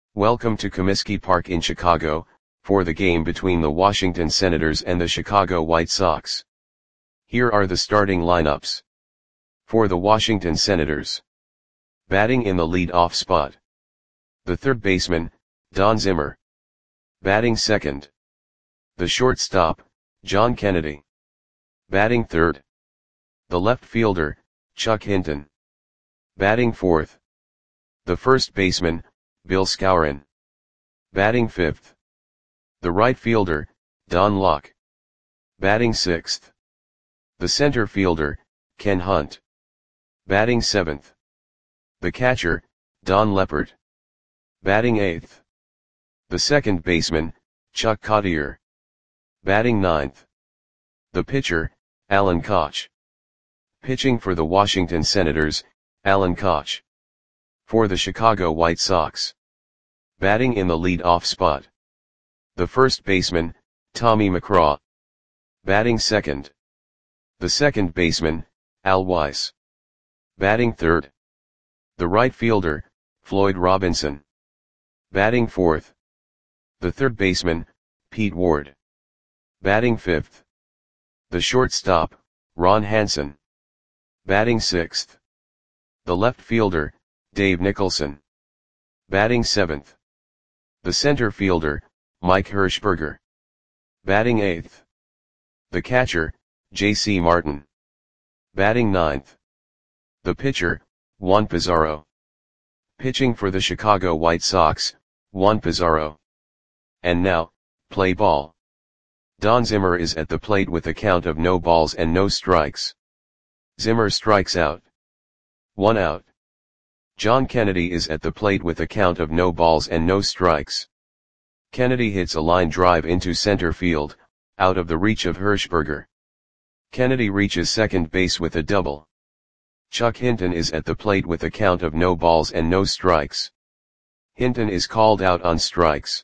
Welcome to Comiskey Park in Chicago, for the game between the Washington Senators and the Chicago White Sox. Here are the starting lineups. For the Washington Senators. Batting in the lead-off spot. The third baseman, Don Zimmer. Batting second. The shortstop, John Kennedy. Batting third. The left fielder, Chuck Hinton. Batting fourth. The first baseman, Bill Skowron. Batting fifth. The right fielder, Don Locke. Batting sixth. The center fielder, Ken Hunt. Batting seventh. The catcher, Don Lepard. Batting eighth. The second baseman, Chuck Cottier. Batting ninth. The pitcher, Alan Koch. Pitching for the Washington Senators, Alan Koch. For the Chicago White Sox. Batting in the lead-off spot. The first baseman, Tommy McGraw. Batting second. The second baseman, Al Weiss. Batting third. The right fielder, Floyd Robinson. Batting fourth. The third baseman, Pete Ward. Batting fifth. The shortstop, Ron Hansen. Batting sixth. The left fielder, Dave Nicholson. Batting seventh. The center fielder, Mike Hirschberger. Batting eighth. The catcher, J.C. Martin. Batting ninth. The pitcher, Juan Pizarro. Pitching for the Chicago White Sox, Juan Pizarro. And now, play ball. Don Zimmer is at the plate with a count of no balls and no strikes. Zimmer strikes out. 1 out. John Kennedy is at the plate with a count of no balls and no strikes. Kennedy hits a line drive into center field, out of the reach of Hirschberger. Kennedy reaches second base with a double. Chuck Hinton is at the plate with a count of no balls and no strikes. Hinton is called out on strikes.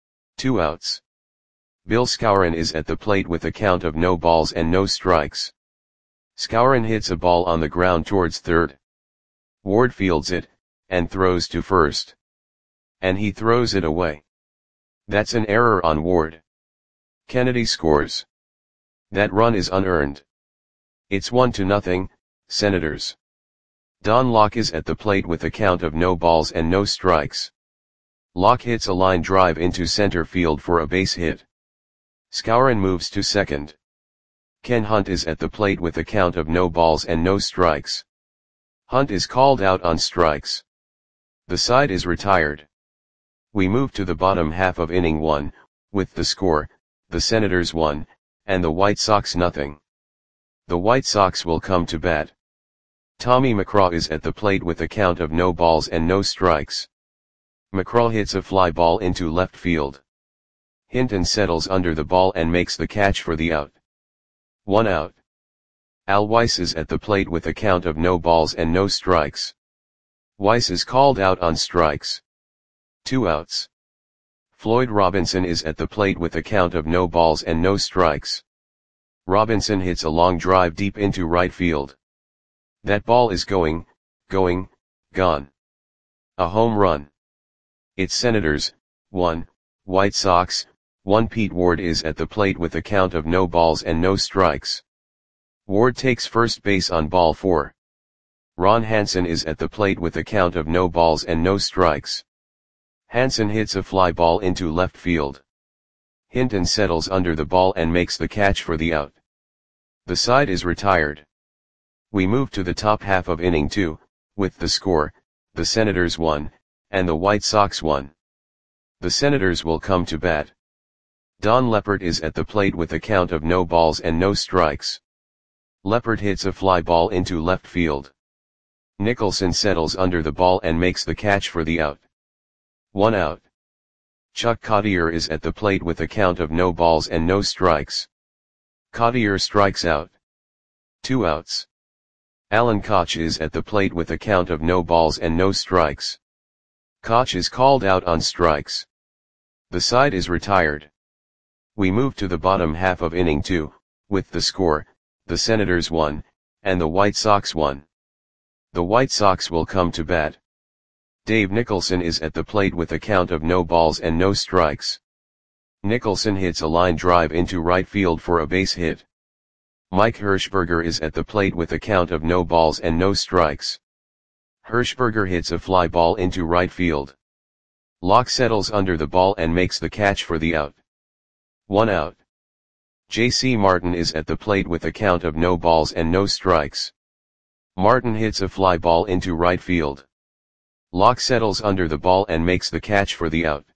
2 outs. Bill Skowron is at the plate with a count of no balls and no strikes. Skowron hits a ball on the ground towards third. Ward fields it, and throws to first. And he throws it away. That's an error on Ward. Kennedy scores. That run is unearned. It's 1-0, Senators. Don Locke is at the plate with a count of no balls and no strikes. Locke hits a line drive into center field for a base hit. Skowron moves to second. Ken Hunt is at the plate with a count of no balls and no strikes. Hunt is called out on strikes. The side is retired. We move to the bottom half of inning 1, with the score, the Senators 1, and the White Sox 0. The White Sox will come to bat. Tommy McGraw is at the plate with a count of no balls and no strikes. McGraw hits a fly ball into left field. Hinton settles under the ball and makes the catch for the out. 1 out. Al Weiss is at the plate with a count of no balls and no strikes. Weiss is called out on strikes. 2 outs. Floyd Robinson is at the plate with a count of no balls and no strikes. Robinson hits a long drive deep into right field. That ball is gone. A home run. It's Senators, 1, White Sox, 1. Pete Ward is at the plate with a count of no balls and no strikes. Ward takes first base on ball 4. Ron Hansen is at the plate with a count of no balls and no strikes. Hansen hits a fly ball into left field. Hinton settles under the ball and makes the catch for the out. The side is retired. We move to the top half of inning 2, with the score, the Senators 1, and the White Sox 1. The Senators will come to bat. Don Lepard is at the plate with a count of no balls and no strikes. Lepard hits a fly ball into left field. Nicholson settles under the ball and makes the catch for the out. 1 out. Chuck Cottier is at the plate with a count of no balls and no strikes. Cottier strikes out. 2 outs. Alan Koch is at the plate with a count of no balls and no strikes. Koch is called out on strikes. The side is retired. We move to the bottom half of inning 2, with the score, the Senators 1, and the White Sox 1. The White Sox will come to bat. Dave Nicholson is at the plate with a count of no balls and no strikes. Nicholson hits a line drive into right field for a base hit. Mike Hirschberger is at the plate with a count of no balls and no strikes. Hirschberger hits a fly ball into right field. Locke settles under the ball and makes the catch for the out. 1 out. J.C. Martin is at the plate with a count of no balls and no strikes. Martin hits a fly ball into right field. Locke settles under the ball and makes the catch for the out.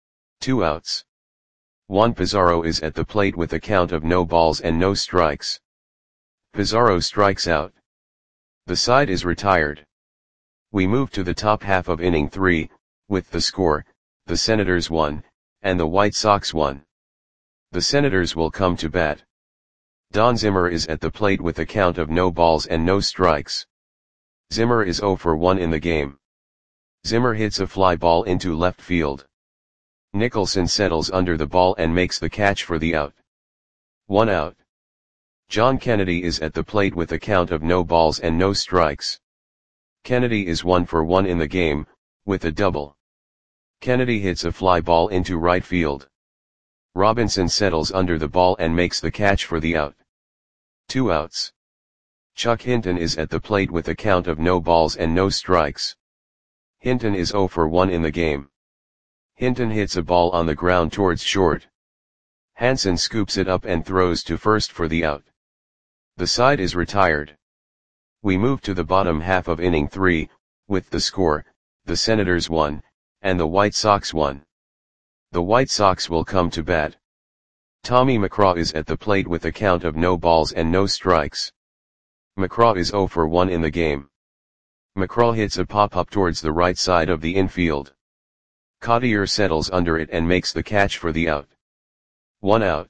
2 outs. Juan Pizarro is at the plate with a count of no balls and no strikes. Pizarro strikes out. The side is retired. We move to the top half of inning 3, with the score, the Senators 1, and the White Sox 1. The Senators will come to bat. Don Zimmer is at the plate with a count of no balls and no strikes. Zimmer is 0 for 1 in the game. Zimmer hits a fly ball into left field. Nicholson settles under the ball and makes the catch for the out. 1 out. John Kennedy is at the plate with a count of no balls and no strikes. Kennedy is 1 for 1 in the game, with a double. Kennedy hits a fly ball into right field. Robinson settles under the ball and makes the catch for the out. 2 outs. Chuck Hinton is at the plate with a count of no balls and no strikes. Hinton is 0 for 1 in the game. Hinton hits a ball on the ground towards short. Hansen scoops it up and throws to first for the out. The side is retired. We move to the bottom half of inning 3, with the score, the Senators 1, and the White Sox 1. The White Sox will come to bat. Tommy McCraw is at the plate with a count of no balls and no strikes. McCraw is 0 for 1 in the game. McCraw hits a pop-up towards the right side of the infield. Cottier settles under it and makes the catch for the out. 1 out.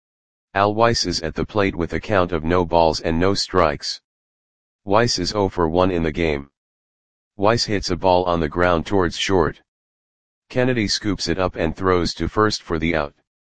Al Weiss is at the plate with a count of no balls and no strikes. Weiss is 0 for 1 in the game. Weiss hits a ball on the ground towards short. Kennedy scoops it up and throws to first for the out.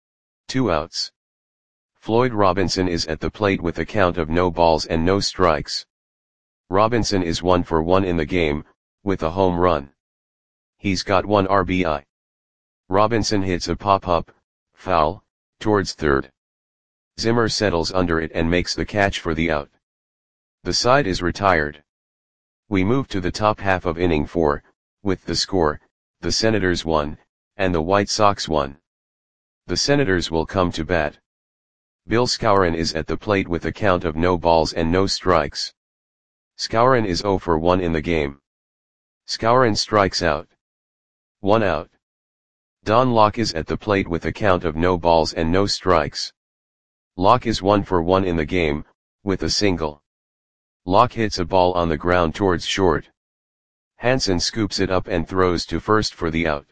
2 outs. Floyd Robinson is at the plate with a count of no balls and no strikes. Robinson is 1 for 1 in the game, with a home run. He's got 1 RBI. Robinson hits a pop-up, foul, towards third. Zimmer settles under it and makes the catch for the out. The side is retired. We move to the top half of inning 4, with the score, the Senators 1, and the White Sox 1. The Senators will come to bat. Bill Skowron is at the plate with a count of no balls and no strikes. Skowron is 0 for 1 in the game. Skowron strikes out. 1 out. Don Locke is at the plate with a count of no balls and no strikes. Locke is 1 for 1 in the game, with a single. Locke hits a ball on the ground towards short. Hansen scoops it up and throws to first for the out.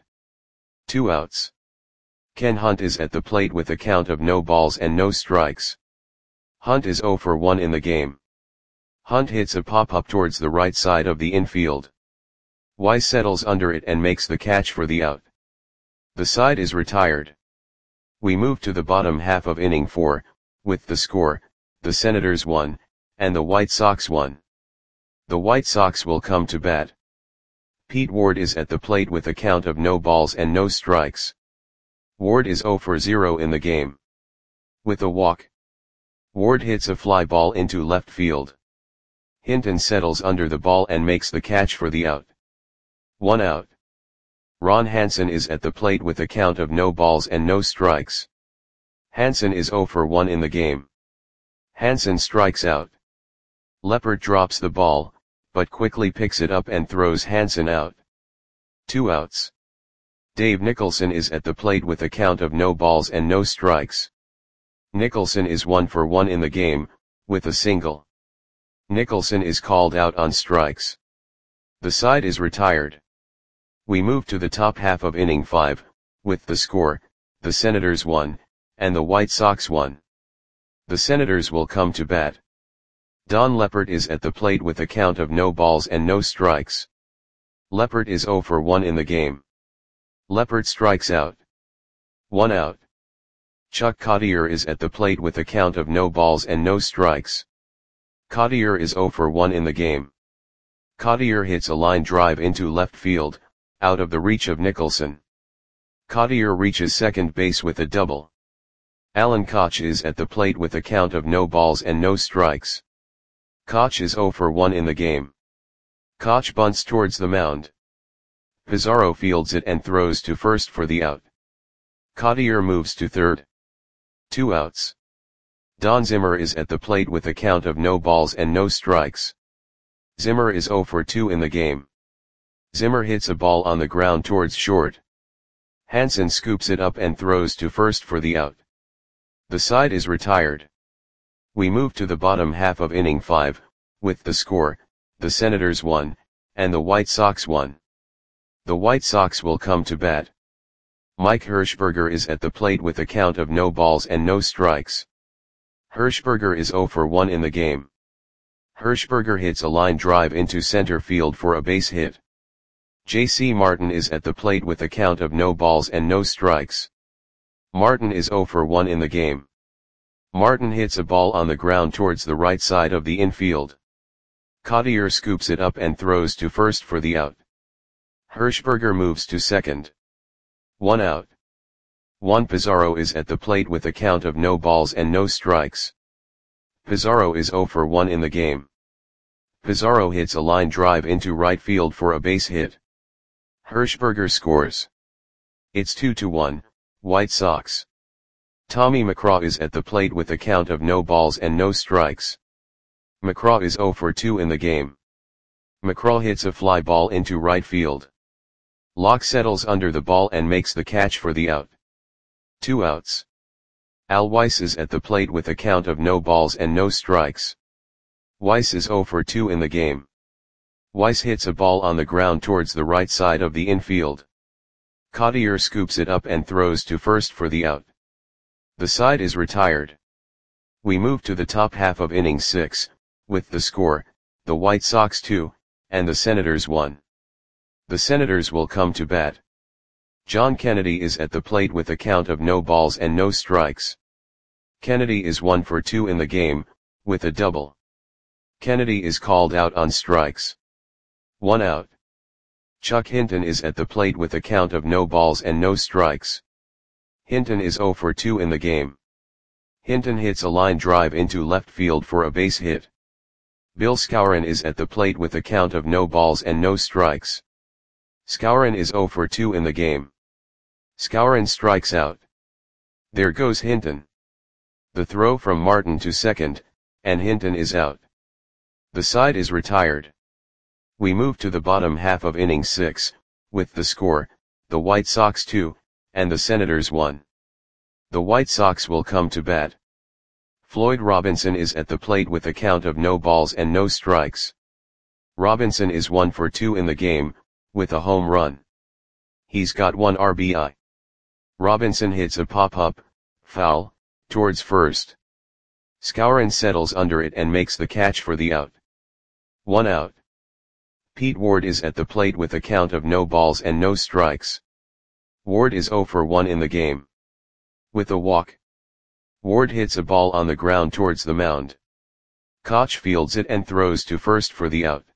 2 outs. Ken Hunt is at the plate with a count of no balls and no strikes. Hunt is 0 for 1 in the game. Hunt hits a pop-up towards the right side of the infield. Weiss settles under it and makes the catch for the out. The side is retired. We move to the bottom half of inning 4, with the score, the Senators 1, and the White Sox 1. The White Sox will come to bat. Pete Ward is at the plate with a count of no balls and no strikes. Ward is 0 for 0 in the game. With a walk. Ward hits a fly ball into left field. Hinton settles under the ball and makes the catch for the out. 1 out. Ron Hansen is at the plate with a count of no balls and no strikes. Hansen is 0 for 1 in the game. Hansen strikes out. Leppert drops the ball, but quickly picks it up and throws Hansen out. 2 outs. Dave Nicholson is at the plate with a count of no balls and no strikes. Nicholson is 1 for 1 in the game, with a single. Nicholson is called out on strikes. The side is retired. We move to the top half of inning 5, with the score, the Senators 1, and the White Sox 1. The Senators will come to bat. Don Leppert is at the plate with a count of no balls and no strikes. Leppert is 0 for 1 in the game. Leppert strikes out. 1 out. Chuck Cottier is at the plate with a count of no balls and no strikes. Cottier is 0 for 1 in the game. Cottier hits a line drive into left field, out of the reach of Nicholson. Cottier reaches second base with a double. Alan Koch is at the plate with a count of no balls and no strikes. Koch is 0 for 1 in the game. Koch bunts towards the mound. Pizarro fields it and throws to first for the out. Cottier moves to third. 2 outs. Don Zimmer is at the plate with a count of no balls and no strikes. Zimmer is 0 for 2 in the game. Zimmer hits a ball on the ground towards short. Hansen scoops it up and throws to first for the out. The side is retired. We move to the bottom half of inning 5, with the score, the Senators 1, and the White Sox 1. The White Sox will come to bat. Mike Hirschberger is at the plate with a count of no balls and no strikes. Hirschberger is 0 for 1 in the game. Hirschberger hits a line drive into center field for a base hit. J.C. Martin is at the plate with a count of no balls and no strikes. Martin is 0 for 1 in the game. Martin hits a ball on the ground towards the right side of the infield. Cottier scoops it up and throws to first for the out. Hirschberger moves to second. 1 out. Juan Pizarro is at the plate with a count of no balls and no strikes. Pizarro is 0 for 1 in the game. Pizarro hits a line drive into right field for a base hit. Hirschberger scores. It's 2-1, White Sox. Tommy McCraw is at the plate with a count of no balls and no strikes. McCraw is 0 for 2 in the game. McCraw hits a fly ball into right field. Locke settles under the ball and makes the catch for the out. 2 outs. Al Weiss is at the plate with a count of no balls and no strikes. Weiss is 0 for 2 in the game. Weiss hits a ball on the ground towards the right side of the infield. Cottier scoops it up and throws to first for the out. The side is retired. We move to the top half of inning 6, with the score, the White Sox 2, and the Senators 1. The Senators will come to bat. John Kennedy is at the plate with a count of no balls and no strikes. Kennedy is 1 for 2 in the game, with a double. Kennedy is called out on strikes. 1 out. Chuck Hinton is at the plate with a count of no balls and no strikes. Hinton is 0 for 2 in the game. Hinton hits a line drive into left field for a base hit. Bill Skowron is at the plate with a count of no balls and no strikes. Skowron is 0 for 2 in the game. Skowron strikes out. There goes Hinton. The throw from Martin to second, and Hinton is out. The side is retired. We move to the bottom half of inning 6, with the score, the White Sox 2, and the Senators 1. The White Sox will come to bat. Floyd Robinson is at the plate with a count of no balls and no strikes. Robinson is 1 for 2 in the game, with a home run. He's got 1 RBI. Robinson hits a pop-up, foul, towards first. Skowron settles under it and makes the catch for the out. 1 out. Pete Ward is at the plate with a count of no balls and no strikes. Ward is 0 for 1 in the game. With a walk. Ward hits a ball on the ground towards the mound. Koch fields it and throws to first for the out.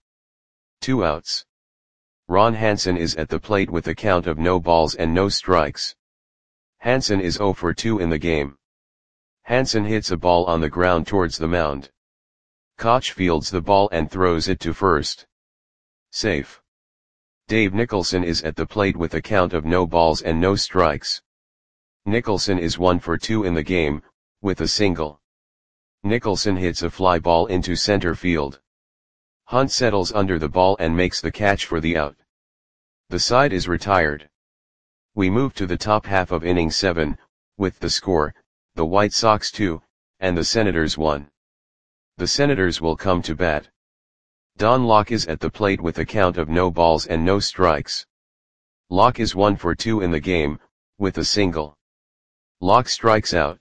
2 outs. Ron Hansen is at the plate with a count of no balls and no strikes. Hansen is 0 for 2 in the game. Hansen hits a ball on the ground towards the mound. Koch fields the ball and throws it to first. Safe. Dave Nicholson is at the plate with a count of no balls and no strikes. Nicholson is 1 for 2 in the game, with a single. Nicholson hits a fly ball into center field. Hunt settles under the ball and makes the catch for the out. The side is retired. We move to the top half of inning 7, with the score, the White Sox 2, and the Senators 1. The Senators will come to bat. Don Locke is at the plate with a count of no balls and no strikes. Locke is 1 for 2 in the game, with a single. Locke strikes out.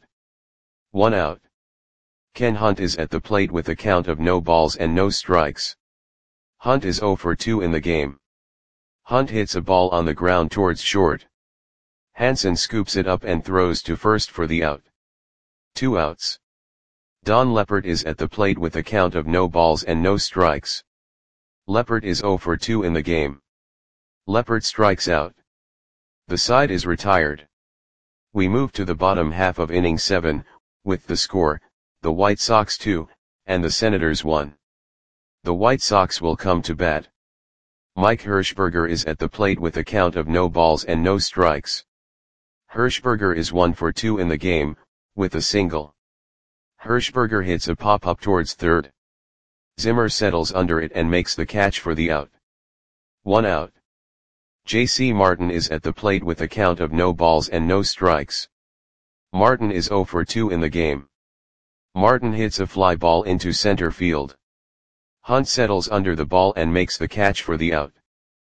1 out. Ken Hunt is at the plate with a count of no balls and no strikes. Hunt is 0 for 2 in the game. Hunt hits a ball on the ground towards short. Hansen scoops it up and throws to first for the out. 2 outs. Don Leppert is at the plate with a count of no balls and no strikes. Leppert is 0 for 2 in the game. Leppert strikes out. The side is retired. We move to the bottom half of inning 7, with the score, the White Sox 2, and the Senators 1. The White Sox will come to bat. Mike Hershberger is at the plate with a count of no balls and no strikes. Hershberger is 1 for 2 in the game, with a single. Hershberger hits a pop-up towards third. Zimmer settles under it and makes the catch for the out. 1 out. J.C. Martin is at the plate with a count of no balls and no strikes. Martin is 0 for 2 in the game. Martin hits a fly ball into center field. Hunt settles under the ball and makes the catch for the out.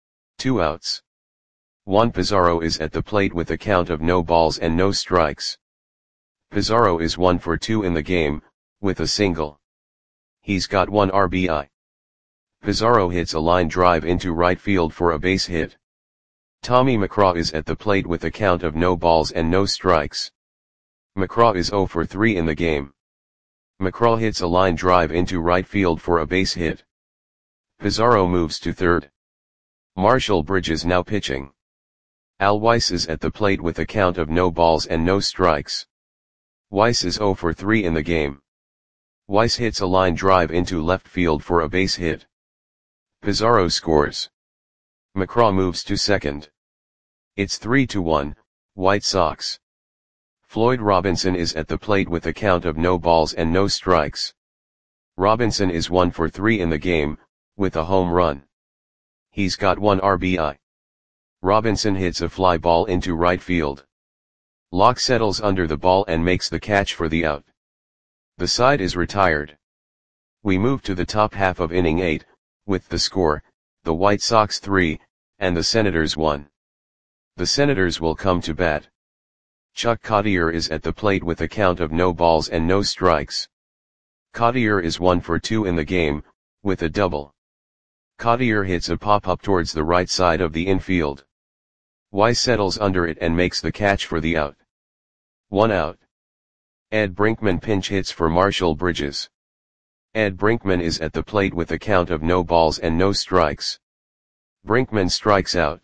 2 outs. Juan Pizarro is at the plate with a count of no balls and no strikes. Pizarro is 1 for 2 in the game, with a single. He's got 1 RBI. Pizarro hits a line drive into right field for a base hit. Tommy McCraw is at the plate with a count of no balls and no strikes. McCraw is 0 for 3 in the game. McCraw hits a line drive into right field for a base hit. Pizarro moves to third. Marshall Bridges now pitching. Al Weiss is at the plate with a count of no balls and no strikes. Weiss is 0 for 3 in the game. Weiss hits a line drive into left field for a base hit. Pizarro scores. McCraw moves to second. It's 3-1, White Sox. Floyd Robinson is at the plate with a count of no balls and no strikes. Robinson is 1 for 3 in the game, with a home run. He's got 1 RBI. Robinson hits a fly ball into right field. Locke settles under the ball and makes the catch for the out. The side is retired. We move to the top half of inning 8, with the score, the White Sox 3, and the Senators 1. The Senators will come to bat. Chuck Cottier is at the plate with a count of no balls and no strikes. Cottier is 1 for 2 in the game, with a double. Cottier hits a pop-up towards the right side of the infield. Weiss settles under it and makes the catch for the out. 1 out. Ed Brinkman pinch hits for Marshall Bridges. Ed Brinkman is at the plate with a count of no balls and no strikes. Brinkman strikes out.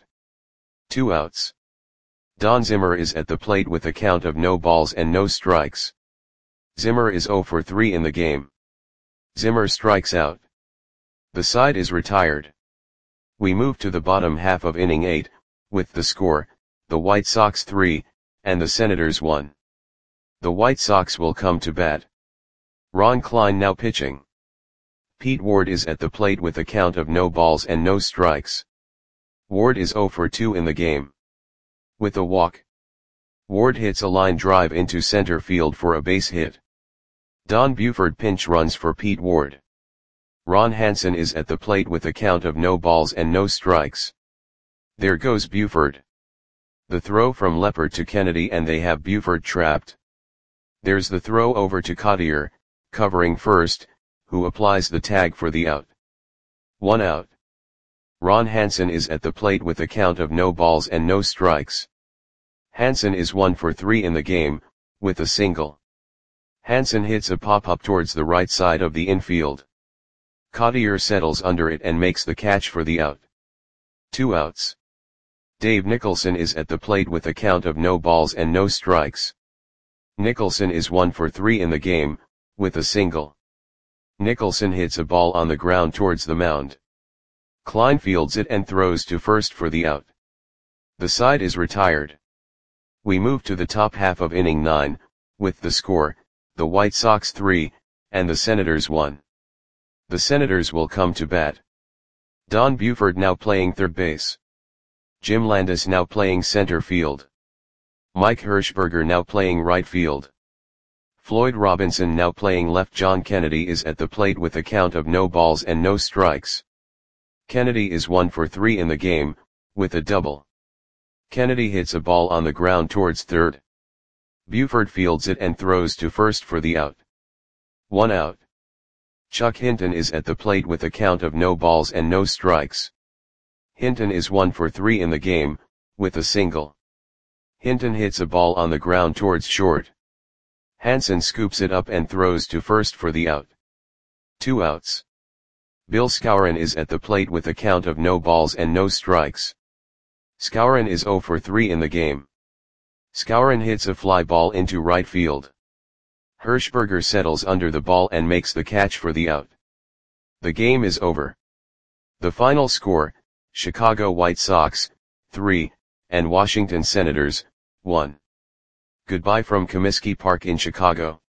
2 outs. Don Zimmer is at the plate with a count of no balls and no strikes. Zimmer is 0 for 3 in the game. Zimmer strikes out. The side is retired. We move to the bottom half of inning 8, with the score, the White Sox 3, and the Senators 1. The White Sox will come to bat. Ron Klein now pitching. Pete Ward is at the plate with a count of no balls and no strikes. Ward is 0 for 2 in the game. With a walk. Ward hits a line drive into center field for a base hit. Don Buford pinch runs for Pete Ward. Ron Hansen is at the plate with a count of no balls and no strikes. There goes Buford. The throw from Leppert to Kennedy and they have Buford trapped. There's the throw over to Cottier, covering first, who applies the tag for the out. 1 out. Ron Hansen is at the plate with a count of no balls and no strikes. Hansen is 1 for 3 in the game, with a single. Hansen hits a pop-up towards the right side of the infield. Cottier settles under it and makes the catch for the out. 2 outs. Dave Nicholson is at the plate with a count of no balls and no strikes. Nicholson is 1 for 3 in the game, with a single. Nicholson hits a ball on the ground towards the mound. Klein fields it and throws to first for the out. The side is retired. We move to the top half of inning 9, with the score, the White Sox 3, and the Senators 1. The Senators will come to bat. Don Buford now playing third base. Jim Landis now playing center field. Mike Hershberger now playing right field. Floyd Robinson now playing left. John Kennedy is at the plate with a count of no balls and no strikes. Kennedy is 1 for 3 in the game, with a double. Kennedy hits a ball on the ground towards third. Buford fields it and throws to first for the out. 1 out. Chuck Hinton is at the plate with a count of no balls and no strikes. Hinton is 1 for 3 in the game, with a single. Hinton hits a ball on the ground towards short. Hansen scoops it up and throws to first for the out. 2 outs. Bill Skowron is at the plate with a count of no balls and no strikes. Skowron is 0 for 3 in the game. Skowron hits a fly ball into right field. Hirschberger settles under the ball and makes the catch for the out. The game is over. The final score, Chicago White Sox, 3, and Washington Senators, 1. Goodbye from Comiskey Park in Chicago.